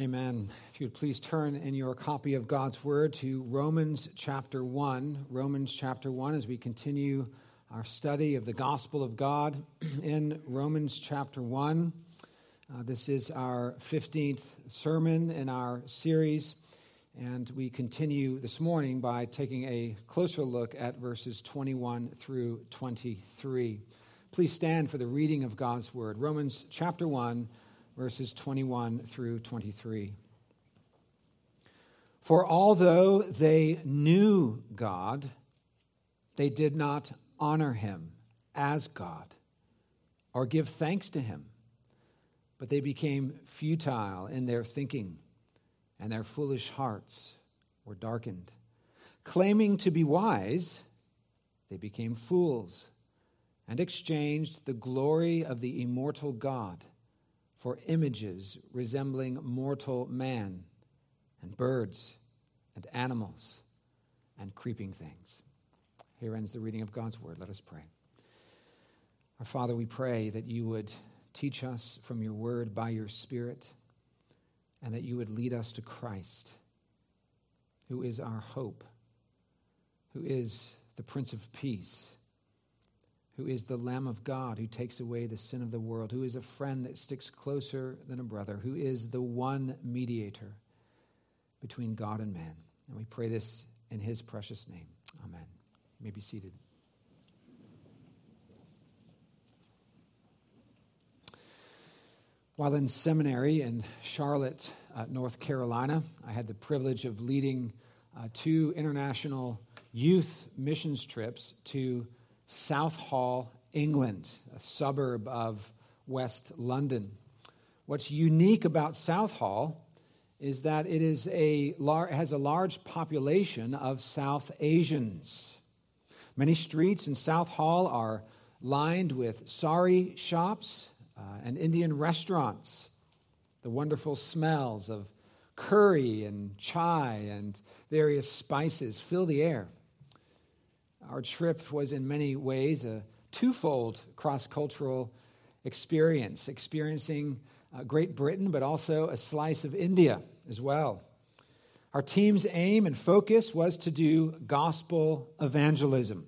Amen. If you would please turn in your copy of God's Word to Romans chapter 1. Romans chapter 1 as we continue our study of the gospel of God in Romans chapter 1. This is our 15th sermon in our series, and we continue this morning by taking a closer look at verses 21 through 23. Please stand for the reading of God's Word. Romans chapter 1, verses 21 through 23. For although they knew God, they did not honor him as God or give thanks to him, but they became futile in their thinking, and their foolish hearts were darkened. Claiming to be wise, they became fools and exchanged the glory of the immortal God for images resembling mortal man and birds and animals and creeping things. Here ends the reading of God's word. Let us pray. Our Father, we pray that you would teach us from your word by your Spirit, and that you would lead us to Christ, who is our hope, who is the Prince of Peace, who is the Lamb of God who takes away the sin of the world, who is a friend that sticks closer than a brother, who is the one mediator between God and man. And we pray this in his precious name. Amen. You may be seated. While in seminary in Charlotte, North Carolina, I had the privilege of leading two international youth missions trips to Southall, England, a suburb of West London. What's unique about Southall is that it has a large population of South Asians. Many streets in Southall are lined with sari shops and Indian restaurants. The wonderful smells of curry and chai and various spices fill the air. Our trip was in many ways a twofold cross-cultural experience, experiencing Great Britain, but also a slice of India as well. Our team's aim and focus was to do gospel evangelism.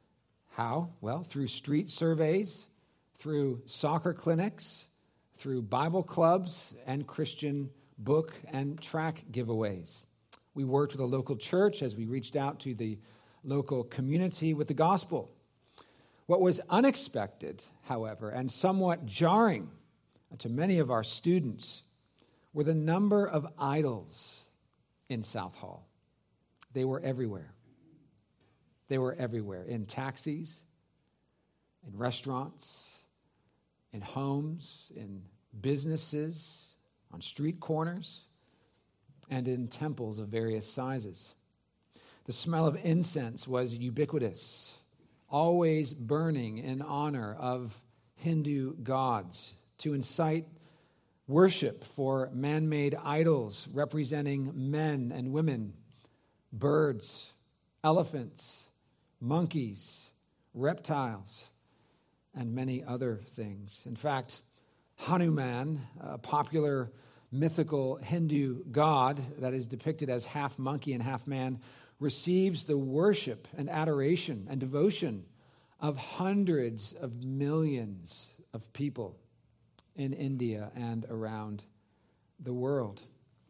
How? Well, through street surveys, through soccer clinics, through Bible clubs, and Christian book and tract giveaways. We worked with a local church as we reached out to the local community with the gospel. What was unexpected, however, and somewhat jarring to many of our students were the number of idols in Southall. They were everywhere. They were everywhere, in taxis, in restaurants, in homes, in businesses, on street corners, and in temples of various sizes. The smell of incense was ubiquitous, always burning in honor of Hindu gods to incite worship for man-made idols representing men and women, birds, elephants, monkeys, reptiles, and many other things. In fact, Hanuman, a popular mythical Hindu god that is depicted as half monkey and half man, receives the worship and adoration and devotion of hundreds of millions of people in India and around the world.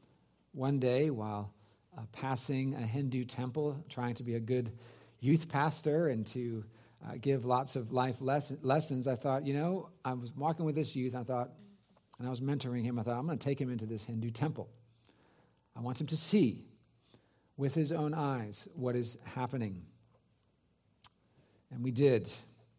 One day, while passing a Hindu temple, trying to be a good youth pastor and to give lots of life lessons, I thought, I was walking with this youth, and I was mentoring him, I thought, I'm going to take him into this Hindu temple. I want him to see with his own eyes what is happening. And we did.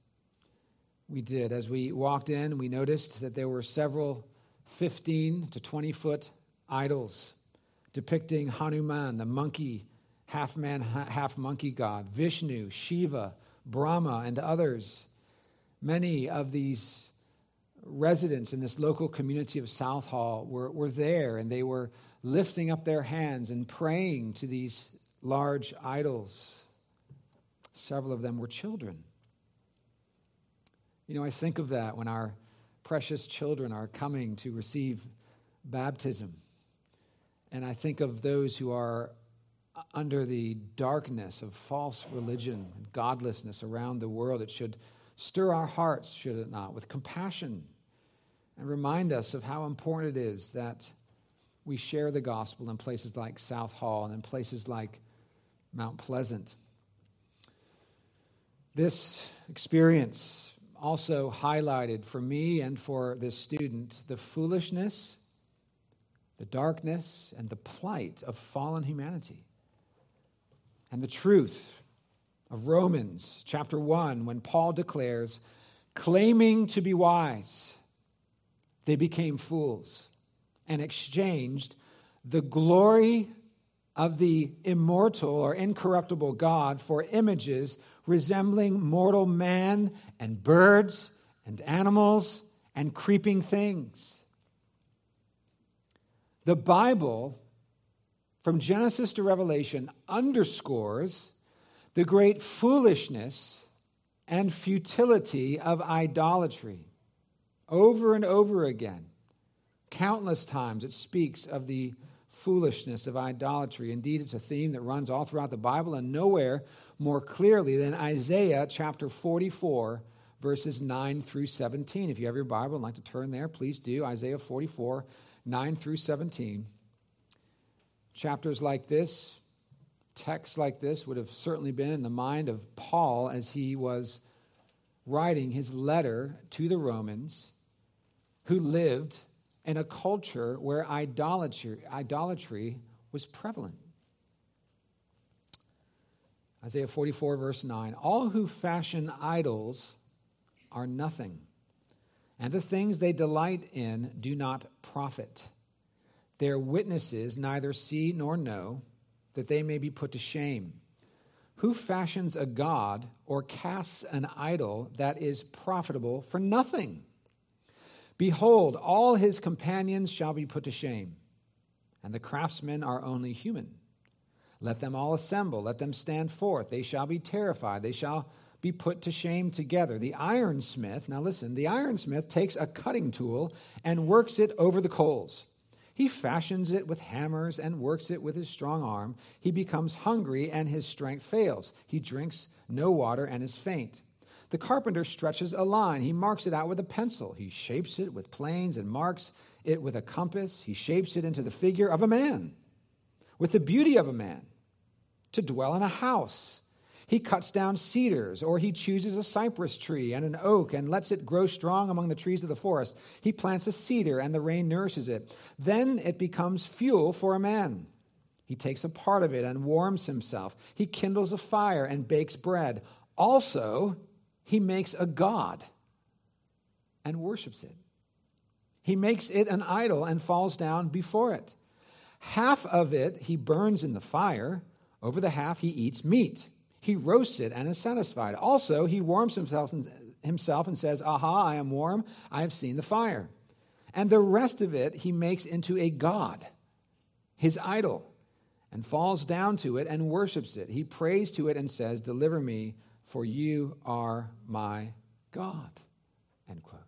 We did. As we walked in, we noticed that there were several 15 to 20-foot idols depicting Hanuman, the monkey, half-man, half-monkey god, Vishnu, Shiva, Brahma, and others. Many of these residents in this local community of Southall were there, and they were lifting up their hands and praying to these large idols. Several of them were children. I think of that when our precious children are coming to receive baptism. And I think of those who are under the darkness of false religion and godlessness around the world. It should stir our hearts, should it not, with compassion and remind us of how important it is that we share the gospel in places like South Hall and in places like Mount Pleasant. This experience also highlighted for me and for this student the foolishness, the darkness, and the plight of fallen humanity. And the truth of Romans chapter 1, when Paul declares, claiming to be wise, they became fools and exchanged the glory of the immortal or incorruptible God for images resembling mortal man and birds and animals and creeping things. The Bible, from Genesis to Revelation, underscores the great foolishness and futility of idolatry. Over and over again, countless times it speaks of the foolishness of idolatry. Indeed, it's a theme that runs all throughout the Bible and nowhere more clearly than Isaiah chapter 44, verses 9 through 17. If you have your Bible and like to turn there, please do. Isaiah 44, 9 through 17. Chapters like this, texts like this would have certainly been in the mind of Paul as he was writing his letter to the Romans who lived in a culture where idolatry was prevalent. Isaiah 44, verse 9, all who fashion idols are nothing, and the things they delight in do not profit. Their witnesses neither see nor know, that they may be put to shame. Who fashions a god or casts an idol that is profitable for nothing? Behold, all his companions shall be put to shame, and the craftsmen are only human. Let them all assemble, let them stand forth. They shall be terrified, they shall be put to shame together. The ironsmith, now listen, the ironsmith takes a cutting tool and works it over the coals. He fashions it with hammers and works it with his strong arm. He becomes hungry and his strength fails. He drinks no water and is faint. The carpenter stretches a line. He marks it out with a pencil. He shapes it with planes and marks it with a compass. He shapes it into the figure of a man, with the beauty of a man, to dwell in a house. He cuts down cedars, or he chooses a cypress tree and an oak and lets it grow strong among the trees of the forest. He plants a cedar, and the rain nourishes it. Then it becomes fuel for a man. He takes a part of it and warms himself. He kindles a fire and bakes bread. Also, he makes a god and worships it. He makes it an idol and falls down before it. Half of it he burns in the fire. Over the half he eats meat. He roasts it and is satisfied. Also, he warms himself and says, aha, I am warm. I have seen the fire. And the rest of it he makes into a god, his idol, and falls down to it and worships it. He prays to it and says, deliver me, for you are my God. End quote.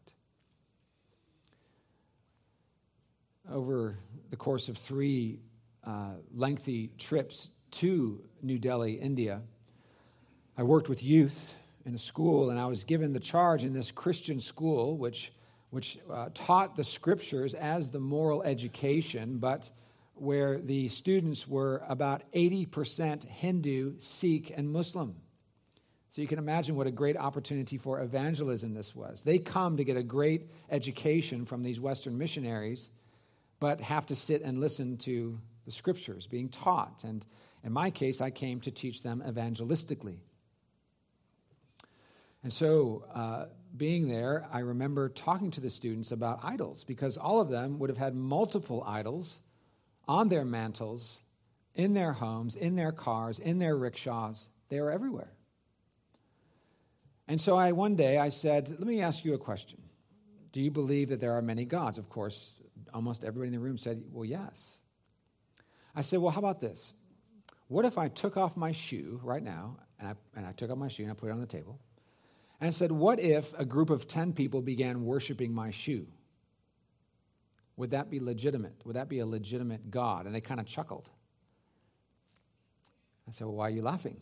Over the course of 3 lengthy trips to New Delhi, India, I worked with youth in a school, and I was given the charge in this Christian school, which taught the scriptures as the moral education, but where the students were about 80% Hindu, Sikh, and Muslim. So you can imagine what a great opportunity for evangelism this was. They come to get a great education from these Western missionaries, but have to sit and listen to the scriptures being taught. And in my case, I came to teach them evangelistically. And so being there, I remember talking to the students about idols, because all of them would have had multiple idols on their mantles, in their homes, in their cars, in their rickshaws. They were everywhere. And so one day I said, let me ask you a question. Do you believe that there are many gods? Of course, almost everybody in the room said, well, yes. I said, well, how about this? What if I took off my shoe right now, and I took off my shoe and I put it on the table, and I said, what if a group of 10 people began worshiping my shoe? Would that be legitimate? Would that be a legitimate God? And they kind of chuckled. I said, well, why are you laughing?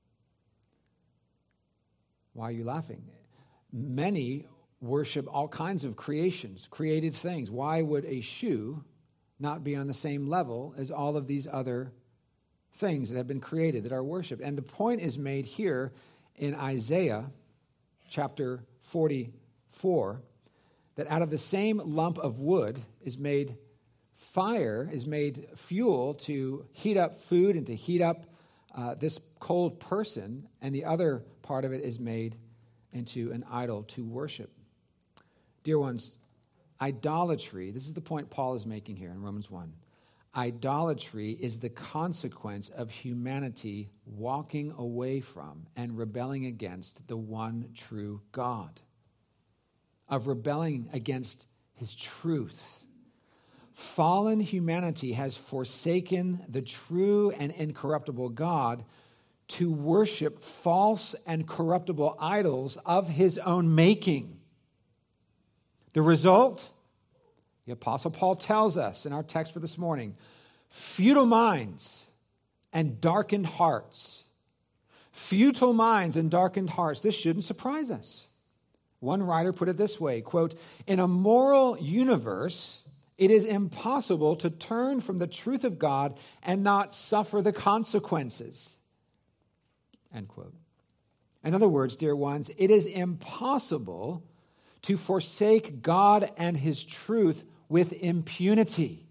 Why are you laughing? Many worship all kinds of creations, created things. Why would a shoe not be on the same level as all of these other things that have been created, that are worshipped? And the point is made here in Isaiah chapter 44, that out of the same lump of wood is made fire, is made fuel to heat up food and to heat up this cold person, and the other part of it is made into an idol to worship. Dear ones, idolatry, this is the point Paul is making here in Romans 1. Idolatry is the consequence of humanity walking away from and rebelling against the one true God, of rebelling against his truth. Fallen humanity has forsaken the true and incorruptible God to worship false and corruptible idols of his own making. The result, the Apostle Paul tells us in our text for this morning, futile minds and darkened hearts. Futile minds and darkened hearts. This shouldn't surprise us. One writer put it this way, quote, in a moral universe, it is impossible to turn from the truth of God and not suffer the consequences. End quote. In other words, dear ones, it is impossible to forsake God and his truth with impunity.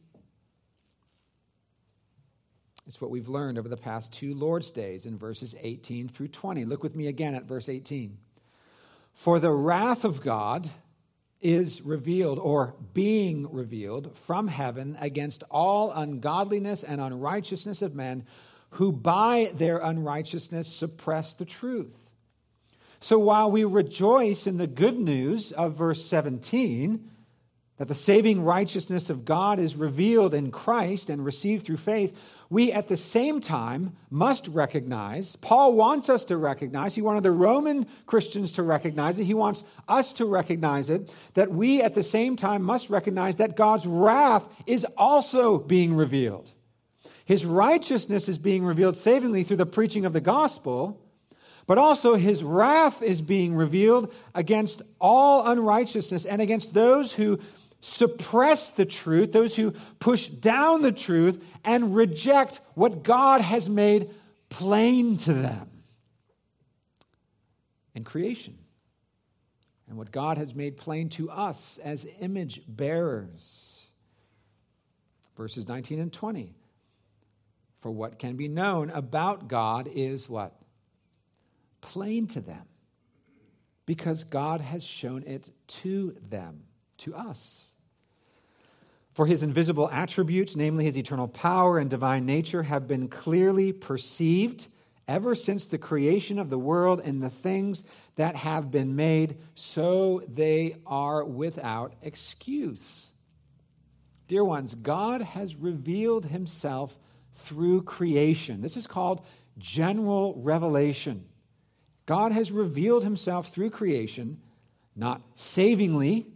It's what we've learned over the past 2 Lord's Days in verses 18 through 20. Look with me again at verse 18. For the wrath of God is revealed, or being revealed, from heaven against all ungodliness and unrighteousness of men who by their unrighteousness suppress the truth. So while we rejoice in the good news of verse 17, that the saving righteousness of God is revealed in Christ and received through faith, we at the same time must recognize, Paul wants us to recognize, he wanted the Roman Christians to recognize it, he wants us to recognize it, that we at the same time must recognize that God's wrath is also being revealed. His righteousness is being revealed savingly through the preaching of the gospel, but also his wrath is being revealed against all unrighteousness and against those who suppress the truth, those who push down the truth and reject what God has made plain to them in creation, and what God has made plain to us as image bearers. Verses 19 and 20. For what can be known about God is what? Plain to them, because God has shown it to them, to us. For his invisible attributes, namely his eternal power and divine nature, have been clearly perceived ever since the creation of the world in the things that have been made, so they are without excuse. Dear ones, God has revealed himself through creation. This is called general revelation. God has revealed himself through creation, not savingly.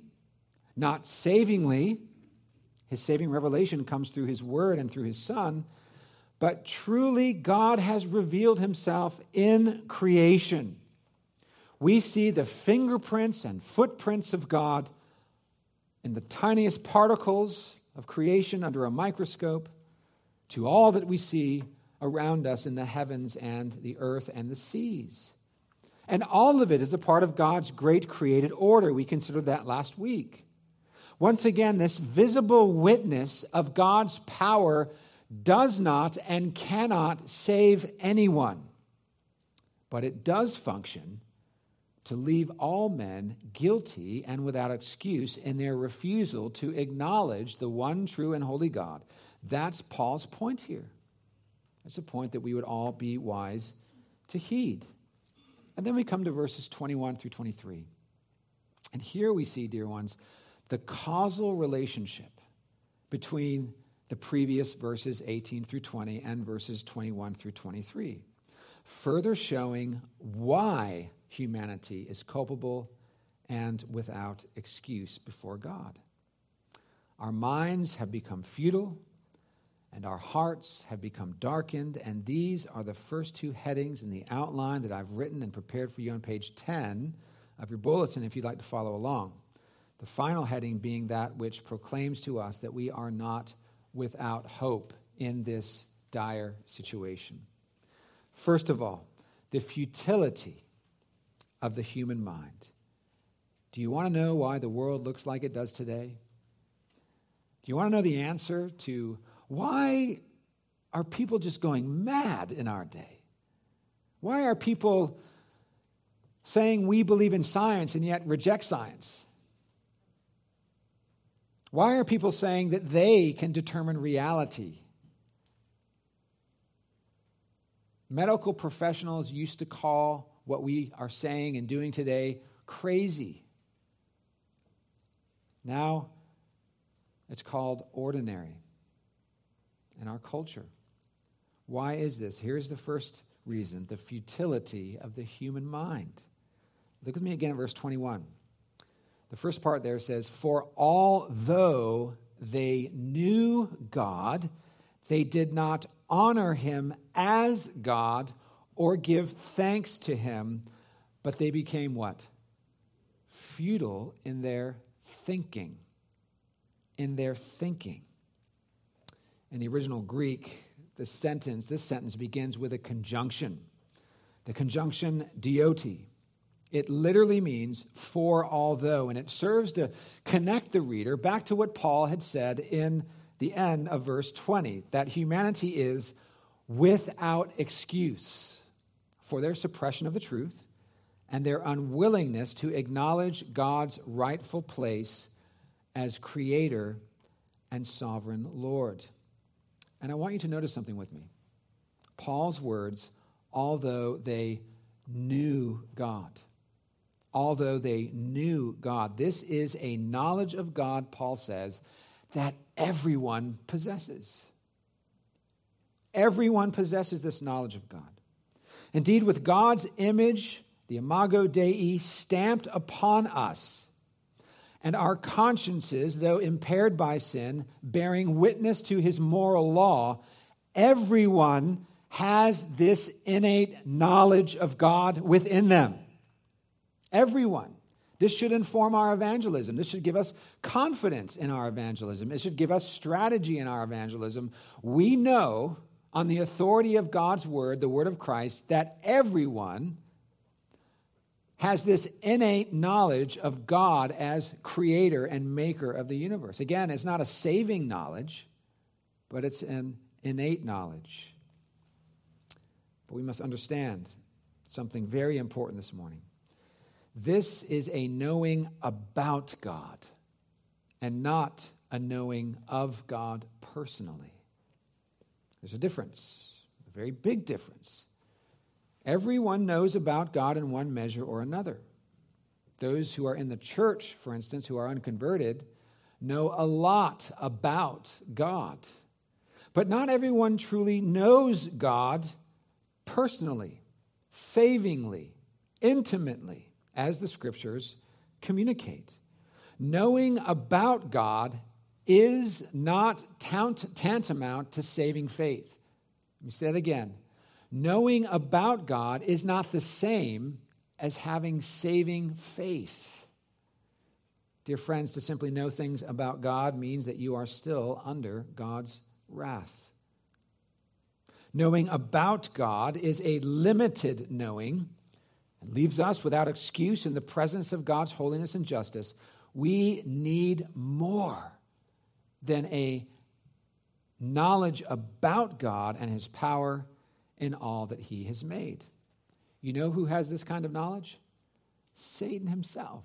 His saving revelation comes through his word and through his Son, but truly God has revealed himself in creation. We see the fingerprints and footprints of God in the tiniest particles of creation under a microscope to all that we see around us in the heavens and the earth and the seas. And all of it is a part of God's great created order. We considered that last week. Once again, this visible witness of God's power does not and cannot save anyone, but it does function to leave all men guilty and without excuse in their refusal to acknowledge the one true and holy God. That's Paul's point here. It's a point that we would all be wise to heed. And then we come to verses 21 through 23. And here we see, dear ones, the causal relationship between the previous verses 18 through 20 and verses 21 through 23, further showing why humanity is culpable and without excuse before God. Our minds have become futile, and our hearts have become darkened. And these are the first two headings in the outline that I've written and prepared for you on page 10 of your bulletin if you'd like to follow along. The final heading being that which proclaims to us that we are not without hope in this dire situation. First of all, the futility of the human mind. Do you want to know why the world looks like it does today? Do you want to know the answer to why are people just going mad in our day? Why are people saying we believe in science and yet reject science? Why are people saying that they can determine reality? Medical professionals used to call what we are saying and doing today crazy. Now, it's called ordinary in our culture. Why is this? Here's the first reason, the futility of the human mind. Look with me again at verse 21. The first part there says, "For although they knew God, they did not honor him as God or give thanks to him, but they became" what? Futile in their thinking. In their thinking. In the original Greek, this sentence begins with a conjunction. The conjunction dioti. It literally means for although, and it serves to connect the reader back to what Paul had said in the end of verse 20, that humanity is without excuse for their suppression of the truth and their unwillingness to acknowledge God's rightful place as Creator and Sovereign Lord. And I want you to notice something with me. Paul's words, although they knew God. Although they knew God. This is a knowledge of God, Paul says, that everyone possesses. Everyone possesses this knowledge of God. Indeed, with God's image, the imago Dei, stamped upon us, and our consciences, though impaired by sin, bearing witness to his moral law, everyone has this innate knowledge of God within them. Everyone. This should inform our evangelism. This should give us confidence in our evangelism. It should give us strategy in our evangelism. We know, on the authority of God's word, the word of Christ, that everyone has this innate knowledge of God as creator and maker of the universe. Again, it's not a saving knowledge, but it's an innate knowledge. But we must understand something very important this morning. This is a knowing about God and not a knowing of God personally. There's a difference, a very big difference. Everyone knows about God in one measure or another. Those who are in the church, for instance, who are unconverted, know a lot about God. But not everyone truly knows God personally, savingly, intimately, as the Scriptures communicate. Knowing about God is not tantamount to saving faith. Let me say that again. Knowing about God is not the same as having saving faith. Dear friends, to simply know things about God means that you are still under God's wrath. Knowing about God is a limited knowing and leaves us without excuse in the presence of God's holiness and justice. We need more than a knowledge about God and his power in all that he has made. You know who has this kind of knowledge? Satan himself.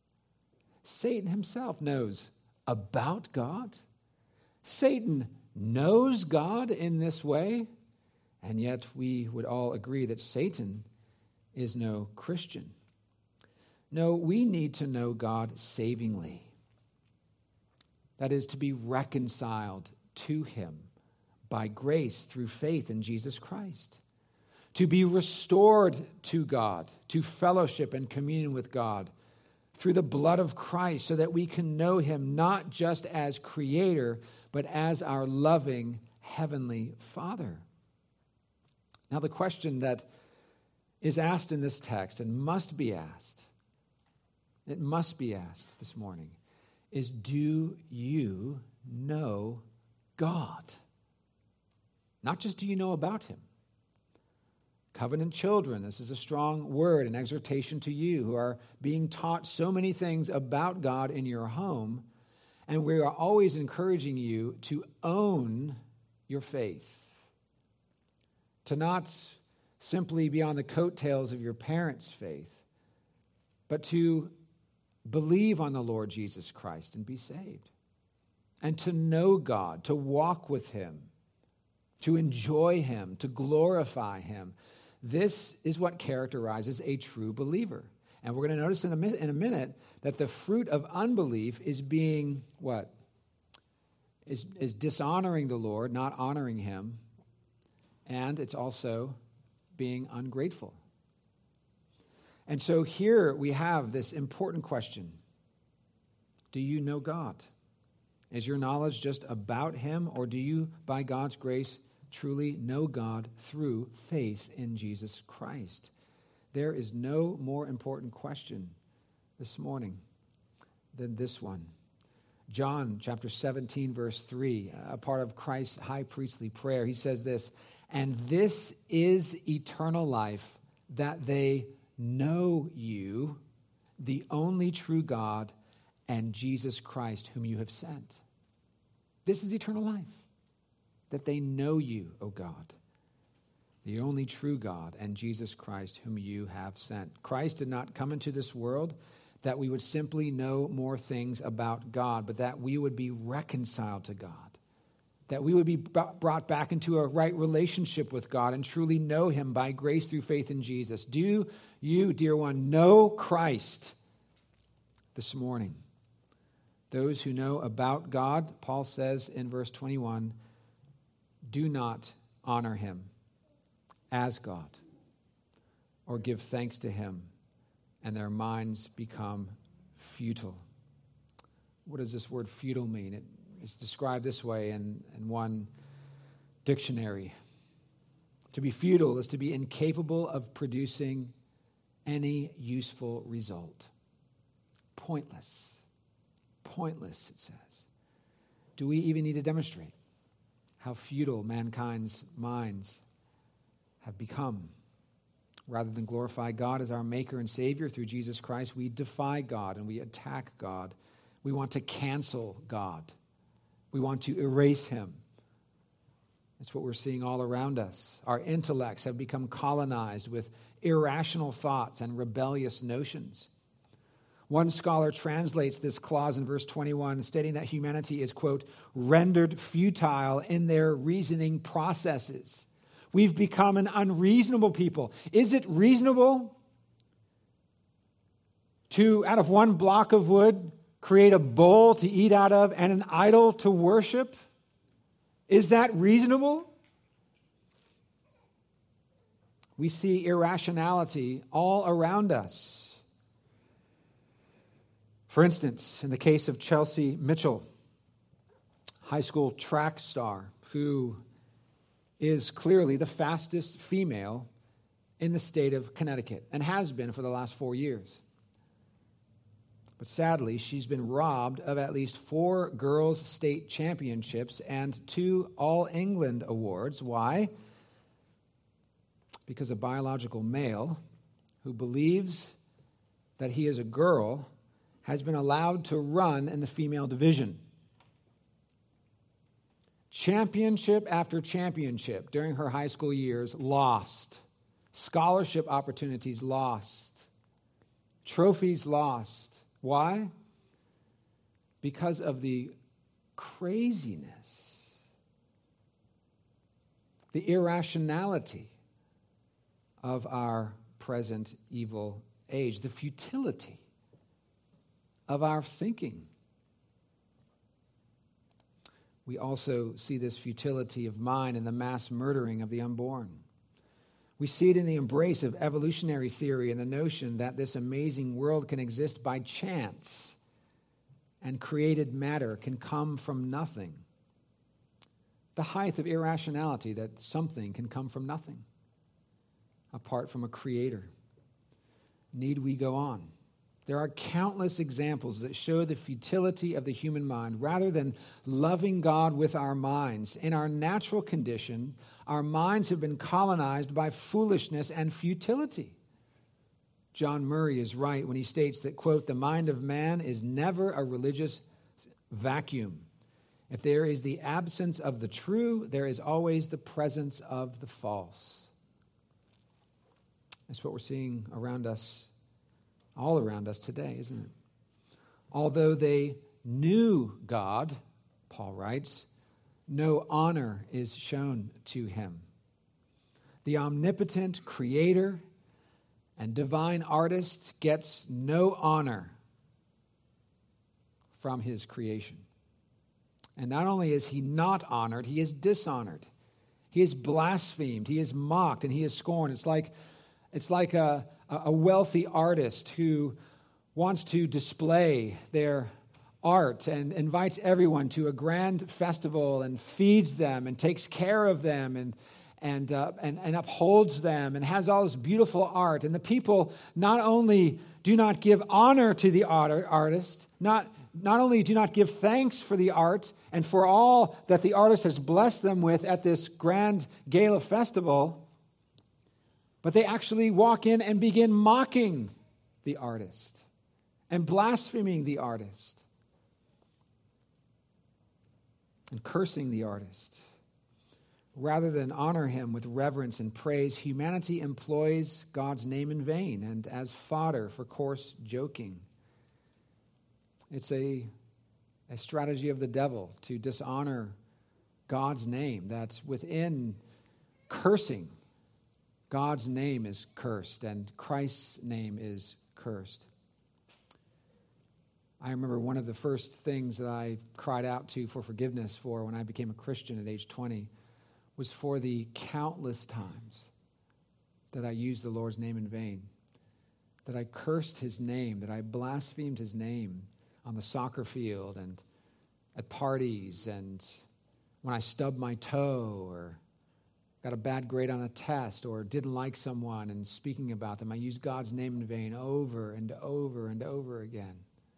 Satan himself knows about God. Satan knows God in this way, and yet we would all agree that Satan is no Christian. No, we need to know God savingly. That is, to be reconciled to him by grace through faith in Jesus Christ. To be restored to God, to fellowship and communion with God through the blood of Christ so that we can know him not just as creator, but as our loving heavenly Father. Now, the question that is asked in this text and must be asked, it must be asked this morning, is do you know God? Not just do you know about him. Covenant children, this is a strong word, an exhortation to you who are being taught so many things about God in your home, and we are always encouraging you to own your faith, to not simply be on the coattails of your parents' faith, but to believe on the Lord Jesus Christ and be saved, and to know God, to walk with him, to enjoy him, to glorify him. This is what characterizes a true believer. And we're going to notice in a minute that the fruit of unbelief is being what? Is dishonoring the Lord, not honoring him. And it's also being ungrateful. And so here we have this important question. Do you know God? Is your knowledge just about him, or do you, by God's grace, truly know God through faith in Jesus Christ? There is no more important question this morning than this one. John chapter 17, verse 3, a part of Christ's high priestly prayer, he says this, "And this is eternal life, that they know you, the only true God, and Jesus Christ, whom you have sent." This is eternal life, that they know you, O God, the only true God, and Jesus Christ, whom you have sent. Christ did not come into this world that we would simply know more things about God, but that we would be reconciled to God, that we would be brought back into a right relationship with God and truly know him by grace through faith in Jesus. Do you, dear one, know Christ this morning? Those who know about God, Paul says in verse 21, do not honor him as God or give thanks to him, and their minds become futile. What does this word futile mean? It's described this way in one dictionary. To be futile is to be incapable of producing any useful result. Pointless. Pointless, it says. Do we even need to demonstrate how futile mankind's minds have become? Rather than glorify God as our Maker and Savior through Jesus Christ, we defy God and we attack God. We want to cancel God. We want to erase him. That's what we're seeing all around us. Our intellects have become colonized with irrational thoughts and rebellious notions. One scholar translates this clause in verse 21, stating that humanity is, quote, rendered futile in their reasoning processes. We've become an unreasonable people. Is it reasonable to, out of one block of wood, create a bowl to eat out of and an idol to worship? Is that reasonable? We see irrationality all around us. For instance, in the case of Chelsea Mitchell, high school track star, who is clearly the fastest female in the state of Connecticut and has been for the last 4 years. But sadly, she's been robbed of at least 4 girls' state championships and 2 All-England awards. Why? Because a biological male who believes that he is a girl has been allowed to run in the female division. Championship after championship during her high school years lost. Scholarship opportunities lost. Trophies lost. Why? Because of the craziness, the irrationality of our present evil age, the futility of our thinking. We also see this futility of mind in the mass murdering of the unborn. We see it in the embrace of evolutionary theory and the notion that this amazing world can exist by chance and created matter can come from nothing. The height of irrationality that something can come from nothing apart from a creator. Need we go on? There are countless examples that show the futility of the human mind. Rather than loving God with our minds, in our natural condition, our minds have been colonized by foolishness and futility. John Murray is right when he states that, quote, "The mind of man is never a religious vacuum. If there is the absence of the true, there is always the presence of the false." That's what we're seeing around us, all around us today, isn't it? Although they knew God, Paul writes, no honor is shown to him. The omnipotent creator and divine artist gets no honor from his creation. And not only is he not honored, he is dishonored. He is blasphemed, he is mocked, and he is scorned. It's like a wealthy artist who wants to display their art and invites everyone to a grand festival and feeds them and takes care of them and upholds them and has all this beautiful art. And the people not only do not give honor to the artist, not only do not give thanks for the art and for all that the artist has blessed them with at this grand gala festival, but they actually walk in and begin mocking the artist and blaspheming the artist and cursing the artist. Rather than honor him with reverence and praise, humanity employs God's name in vain and as fodder for coarse joking. It's a strategy of the devil to dishonor God's name. That's within cursing. God's name is cursed, and Christ's name is cursed. I remember one of the first things that I cried out to for forgiveness for when I became a Christian at age 20 was for the countless times that I used the Lord's name in vain, that I cursed his name, that I blasphemed his name on the soccer field and at parties and when I stubbed my toe or got a bad grade on a test or didn't like someone and speaking about them. I used God's name in vain over and over and over again.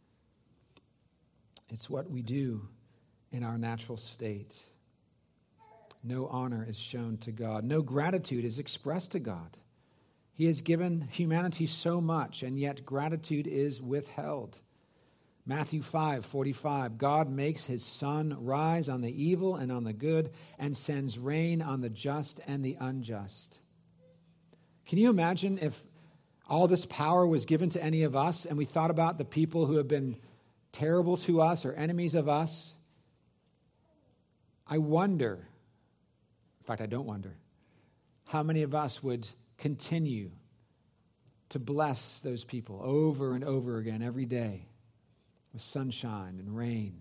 It's what we do in our natural state. No honor is shown to God. No gratitude is expressed to God. He has given humanity so much, and yet gratitude is withheld. Matthew 5:45, God makes his sun rise on the evil and on the good and sends rain on the just and the unjust. Can you imagine if all this power was given to any of us and we thought about the people who have been terrible to us or enemies of us? I wonder, in fact, I don't wonder, how many of us would continue to bless those people over and over again every day with sunshine and rain,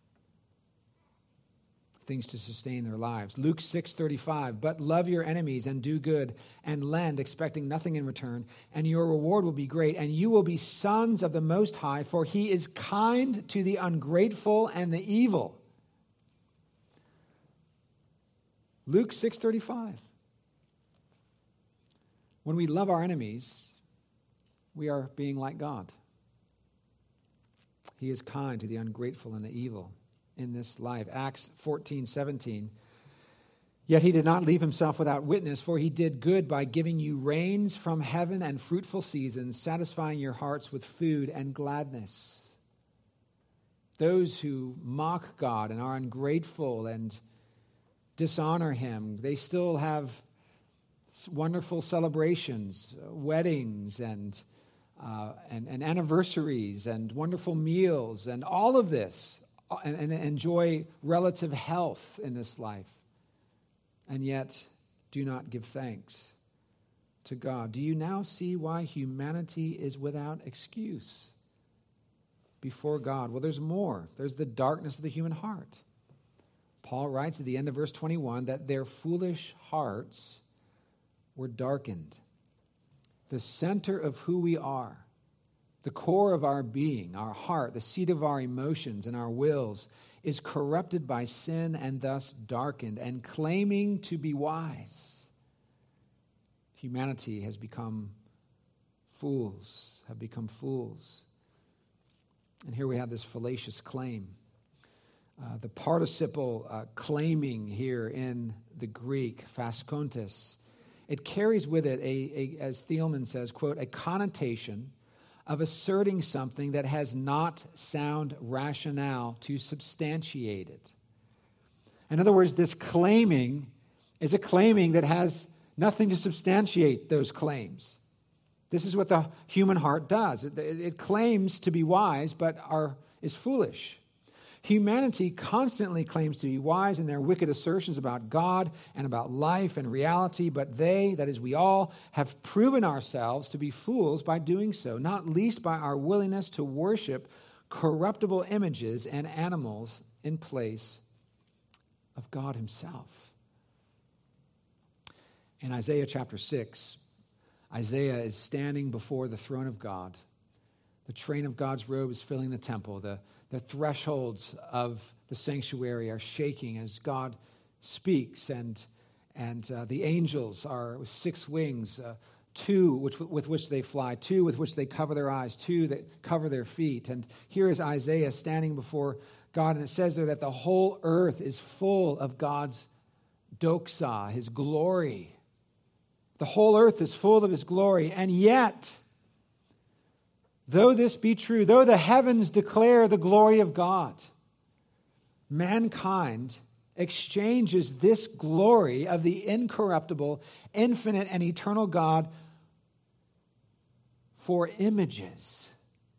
things to sustain their lives. Luke 6:35, but love your enemies and do good and lend, expecting nothing in return, and your reward will be great, and you will be sons of the Most High, for he is kind to the ungrateful and the evil. Luke 6:35. When we love our enemies, we are being like God. He is kind to the ungrateful and the evil in this life. Acts 14:17. Yet he did not leave himself without witness, for he did good by giving you rains from heaven and fruitful seasons, satisfying your hearts with food and gladness. Those who mock God and are ungrateful and dishonor him, they still have wonderful celebrations, weddings and anniversaries and wonderful meals and all of this, and enjoy relative health in this life, and yet do not give thanks to God. Do you now see why humanity is without excuse before God? Well, there's more. There's the darkness of the human heart. Paul writes at the end of verse 21 that their foolish hearts we're darkened. The center of who we are, the core of our being, our heart, the seat of our emotions and our wills, is corrupted by sin and thus darkened. And claiming to be wise, humanity has become fools, And here we have this fallacious claim. The participle claiming here in the Greek, phaskontes, it carries with it, as Thielman says, quote, a connotation of asserting something that has not sound rationale to substantiate it. In other words, this claiming is a claiming that has nothing to substantiate those claims. This is what the human heart does. It claims to be wise, but is foolish. Humanity constantly claims to be wise in their wicked assertions about God and about life and reality, but they, that is we all, have proven ourselves to be fools by doing so, not least by our willingness to worship corruptible images and animals in place of God himself. In Isaiah chapter 6, Isaiah is standing before the throne of God. The train of God's robe is filling the temple. The thresholds of the sanctuary are shaking as God speaks, and the angels are with 6 wings, 2 with which they fly, 2 with which they cover their eyes, 2 that cover their feet. And here is Isaiah standing before God, and it says there that the whole earth is full of God's doxa, his glory. The whole earth is full of his glory, and yet, though this be true, though the heavens declare the glory of God, mankind exchanges this glory of the incorruptible, infinite, and eternal God for images,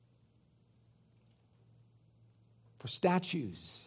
for statues.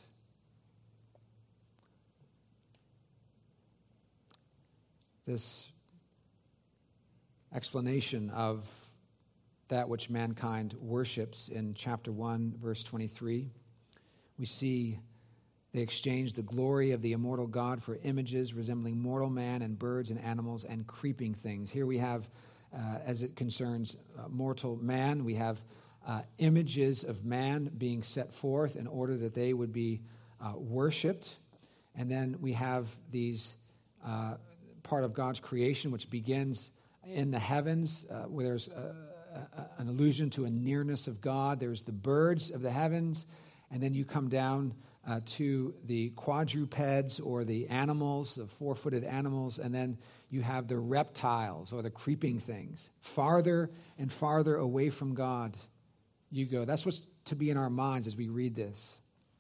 This explanation of that which mankind worships in chapter 1, verse 23. We see they exchange the glory of the immortal God for images resembling mortal man and birds and animals and creeping things. Here we have, as it concerns mortal man, we have images of man being set forth in order that they would be worshipped. And then we have these part of God's creation, which begins in the heavens, where there's an allusion to a nearness of God. There's the birds of the heavens, and then you come down to the quadrupeds or the animals, the 4-footed animals, and then you have the reptiles or the creeping things. Farther and farther away from God you go. That's what's to be in our minds as we read this.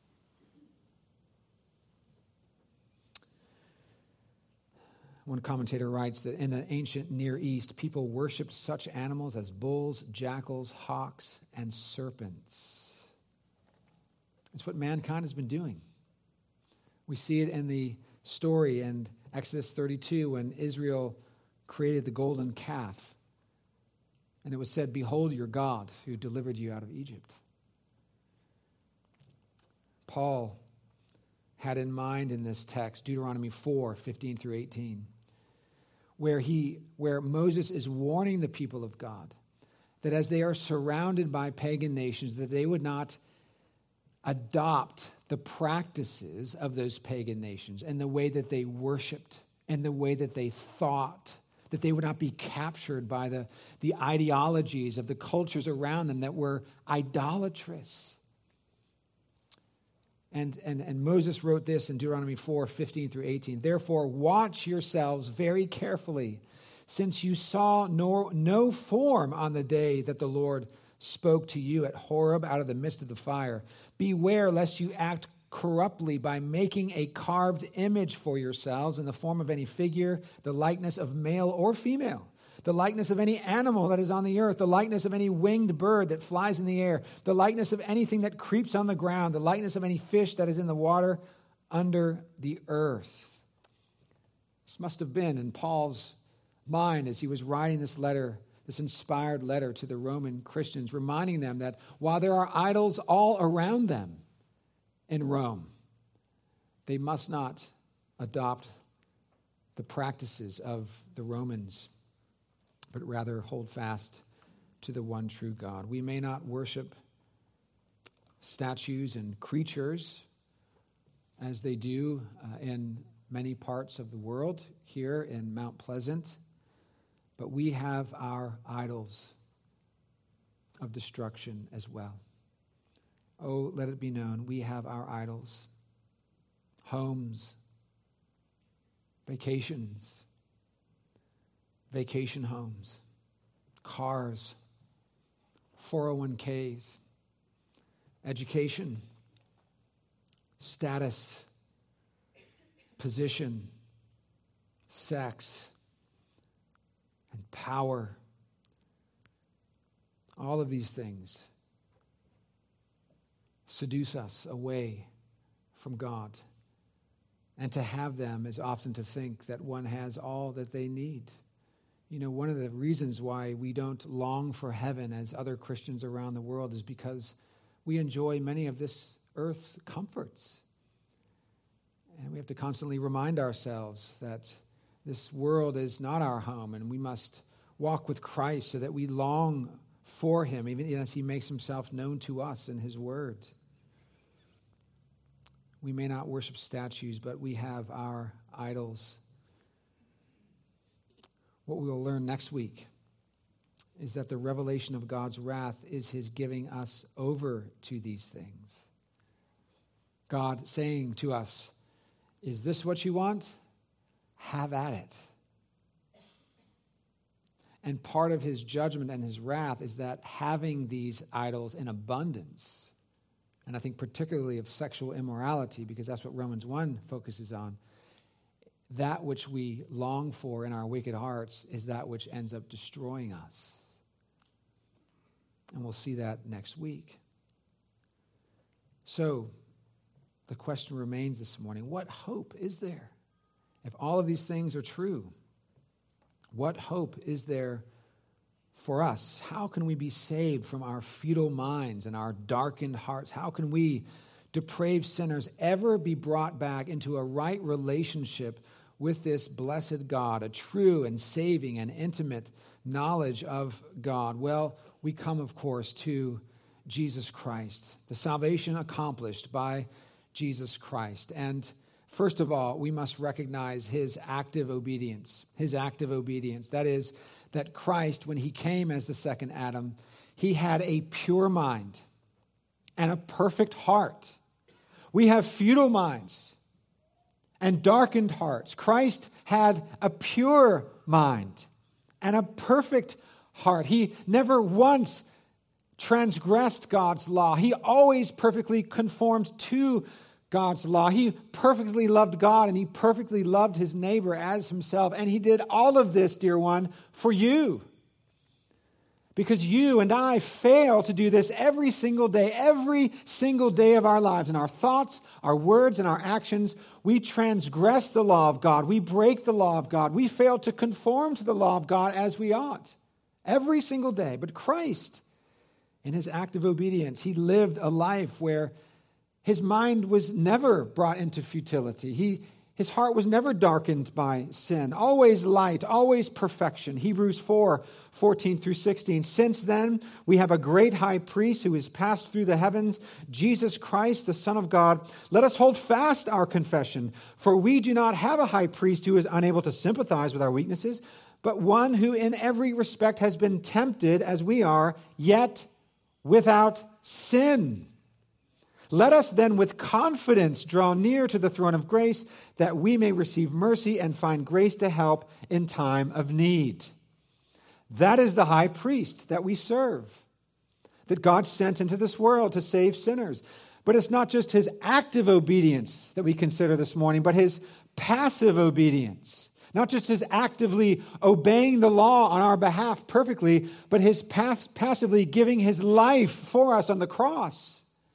One commentator writes that in the ancient Near East, people worshipped such animals as bulls, jackals, hawks, and serpents. It's what mankind has been doing. We see it in the story in Exodus 32 when Israel created the golden calf. And it was said, "Behold your God who delivered you out of Egypt." Paul had in mind in this text, Deuteronomy 4, 15 through 18, where Moses is warning the people of God that as they are surrounded by pagan nations, that they would not adopt the practices of those pagan nations and the way that they worshiped and the way that they thought, that they would not be captured by the ideologies of the cultures around them that were idolatrous. And Moses wrote this in Deuteronomy 4, 15 through 18. "Therefore, watch yourselves very carefully, since you saw no form on the day that the Lord spoke to you at Horeb out of the midst of the fire. Beware lest you act corruptly by making a carved image for yourselves in the form of any figure, the likeness of male or female, the likeness of any animal that is on the earth, the likeness of any winged bird that flies in the air, the likeness of anything that creeps on the ground, the likeness of any fish that is in the water under the earth." This must have been in Paul's mind as he was writing this letter, this inspired letter to the Roman Christians, reminding them that while there are idols all around them in Rome, they must not adopt the practices of the Romans, but rather hold fast to the one true God. We may not worship statues and creatures as they do in many parts of the world here in Mount Pleasant, but we have our idols of destruction as well. Oh, let it be known, we have our idols. Homes, vacations, vacation homes, cars, 401ks, education, status, position, sex, and power. All of these things seduce us away from God. And to have them is often to think that one has all that they need. You know, one of the reasons why we don't long for heaven as other Christians around the world is because we enjoy many of this earth's comforts. And we have to constantly remind ourselves that this world is not our home, and we must walk with Christ so that we long for him, even as he makes himself known to us in his word. We may not worship statues, but we have our idols. What we will learn next week is that the revelation of God's wrath is his giving us over to these things. God saying to us, is this what you want? Have at it. And part of his judgment and his wrath is that having these idols in abundance, and I think particularly of sexual immorality, because that's what Romans 1 focuses on, that which we long for in our wicked hearts is that which ends up destroying us. And we'll see that next week. So, the question remains this morning, what hope is there? If all of these things are true, what hope is there for us? How can we be saved from our futile minds and our darkened hearts? How can we, depraved sinners, ever be brought back into a right relationship with this blessed God, a true and saving and intimate knowledge of God? Well, we come, of course, to Jesus Christ, the salvation accomplished by Jesus Christ. And first of all, we must recognize his active obedience. His active obedience. That is, that Christ, when he came as the second Adam, he had a pure mind and a perfect heart. We have futile minds and darkened hearts. Christ had a pure mind and a perfect heart. He never once transgressed God's law. He always perfectly conformed to God's law. He perfectly loved God and he perfectly loved his neighbor as himself. And he did all of this, dear one, for you. Because you and I fail to do this every single day of our lives. In our thoughts, our words, and our actions, we transgress the law of God. We break the law of God. We fail to conform to the law of God as we ought. Every single day. But Christ, in his active obedience, he lived a life where his mind was never brought into futility. His heart was never darkened by sin. Always light, always perfection. Hebrews 4:14-16. Since then, we have a great high priest who has passed through the heavens, Jesus Christ, the Son of God. Let us hold fast our confession, for we do not have a high priest who is unable to sympathize with our weaknesses, but one who in every respect has been tempted as we are, yet without sin. Let us then with confidence draw near to the throne of grace, that we may receive mercy and find grace to help in time of need. That is the high priest that we serve, that God sent into this world to save sinners. But it's not just his active obedience that we consider this morning, but his passive obedience. Not just his actively obeying the law on our behalf perfectly, but his passively giving his life for us on the cross.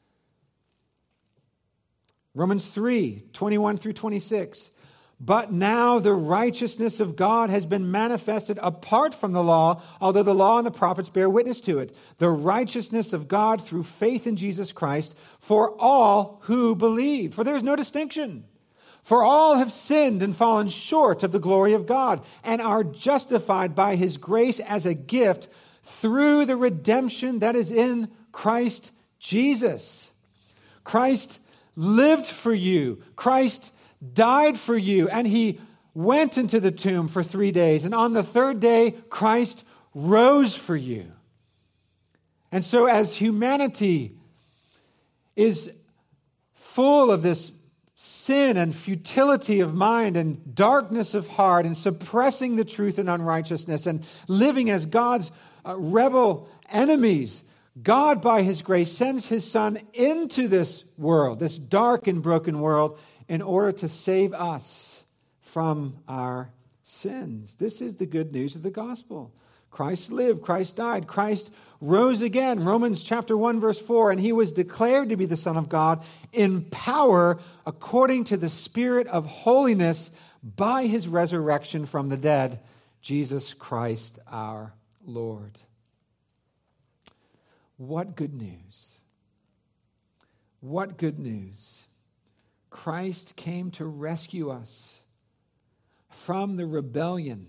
Romans 3:21-26. But now the righteousness of God has been manifested apart from the law, although the law and the prophets bear witness to it. The righteousness of God through faith in Jesus Christ for all who believe. For there is no distinction. For all have sinned and fallen short of the glory of God, and are justified by his grace as a gift through the redemption that is in Christ Jesus. Christ lived for you. Christ died for you, and he went into the tomb for 3 days. And on the third day, Christ rose for you. And so as humanity is full of this sin and futility of mind and darkness of heart and suppressing the truth and unrighteousness and living as God's rebel enemies, God, by his grace, sends his Son into this world, this dark and broken world, in order to save us from our sins. This is the good news of the gospel. Christ lived, Christ died, Christ rose again. Romans chapter 1, verse 4, and he was declared to be the Son of God in power according to the Spirit of holiness by his resurrection from the dead, Jesus Christ our Lord. What good news. What good news. Christ came to rescue us from the rebellion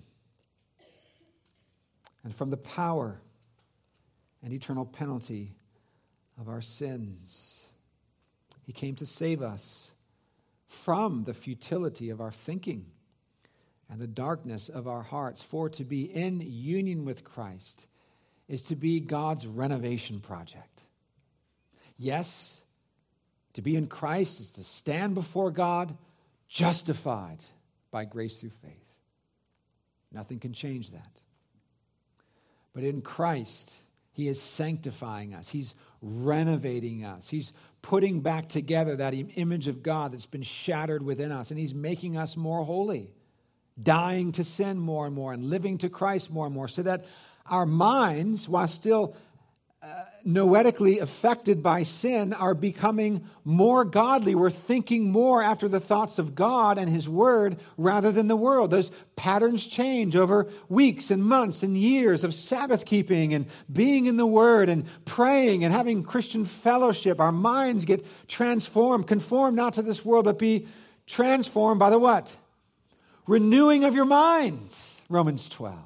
and from the power and eternal penalty of our sins. He came to save us from the futility of our thinking and the darkness of our hearts. For to be in union with Christ is to be God's renovation project. Yes, to be in Christ is to stand before God justified by grace through faith. Nothing can change that. But in Christ, he is sanctifying us. He's renovating us. He's putting back together that image of God that's been shattered within us. And he's making us more holy, dying to sin more and more, and living to Christ more and more, so that our minds, while still noetically affected by sin, are becoming more godly. We're thinking more after the thoughts of God and his word rather than the world. Those patterns change over weeks and months and years of Sabbath keeping and being in the word and praying and having Christian fellowship. Our minds get transformed, conformed not to this world, but be transformed by the what? Renewing of your minds, Romans 12.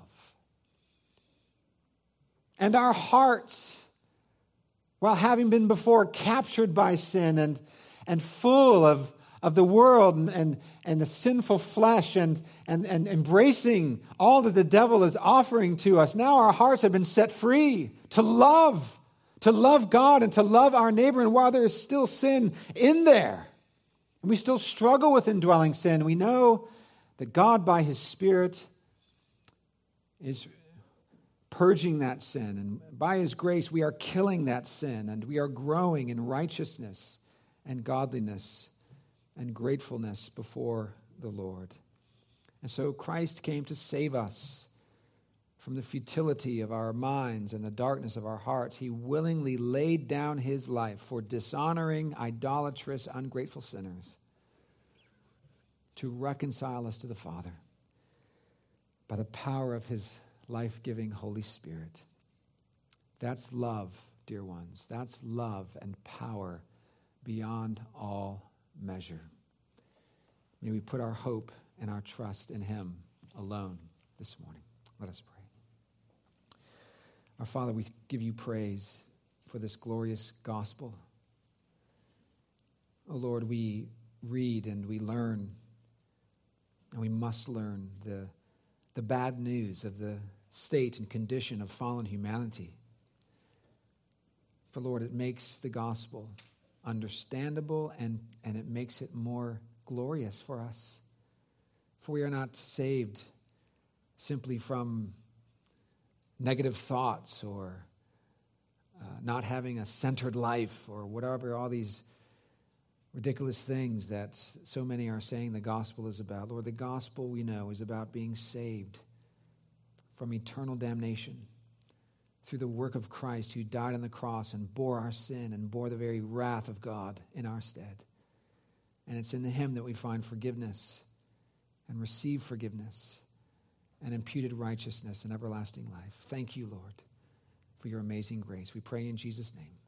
And our hearts, while having been before captured by sin and full of the world and the sinful flesh and embracing all that the devil is offering to us, now our hearts have been set free to love God and to love our neighbor. And while there is still sin in there, and we still struggle with indwelling sin, we know that God, by his Spirit, is purging that sin. And by his grace, we are killing that sin, and we are growing in righteousness and godliness and gratefulness before the Lord. And so Christ came to save us from the futility of our minds and the darkness of our hearts. He willingly laid down his life for dishonoring, idolatrous, ungrateful sinners to reconcile us to the Father by the power of his life-giving Holy Spirit. That's love, dear ones. That's love and power beyond all measure. May we put our hope and our trust in him alone this morning. Let us pray. Our Father, we give you praise for this glorious gospel. Oh Lord, we read and we learn, and we must learn the bad news of the state and condition of fallen humanity. For Lord, it makes the gospel understandable and it makes it more glorious for us. For we are not saved simply from negative thoughts or not having a centered life or whatever, all these ridiculous things that so many are saying the gospel is about. Lord, the gospel, we know, is about being saved from eternal damnation through the work of Christ, who died on the cross and bore our sin and bore the very wrath of God in our stead. And it's in him that we find forgiveness and receive forgiveness and imputed righteousness and everlasting life. Thank you, Lord, for your amazing grace. We pray in Jesus' name.